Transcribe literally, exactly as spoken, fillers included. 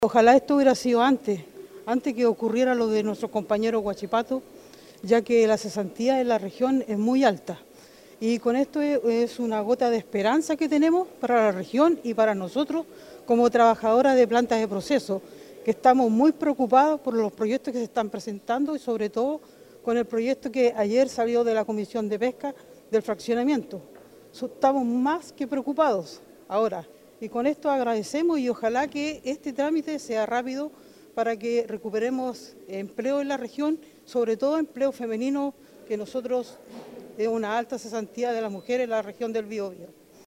Ojalá esto hubiera sido antes, antes que ocurriera lo de nuestro compañero Huachipato, ya que la cesantía en la región es muy alta. Y con esto es una gota de esperanza que tenemos para la región y para nosotros como trabajadoras de plantas de proceso, que estamos muy preocupados por los proyectos que se están presentando y sobre todo con el proyecto que ayer salió de la Comisión de Pesca del fraccionamiento. Estamos más que preocupados ahora. Y con esto agradecemos y ojalá que este trámite sea rápido para que recuperemos empleo en la región, sobre todo empleo femenino, que nosotros es una alta cesantía de las mujeres en la región del Biobío.